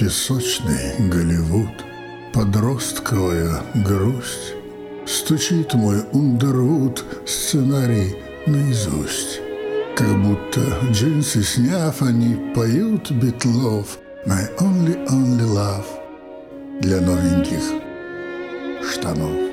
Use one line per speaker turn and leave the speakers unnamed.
Песочный Голливуд, подростковая грусть, стучит мой Ундервуд сценарий наизусть. Как будто джинсы сняв, они поют Битлов «My only, only love» для новеньких штанов.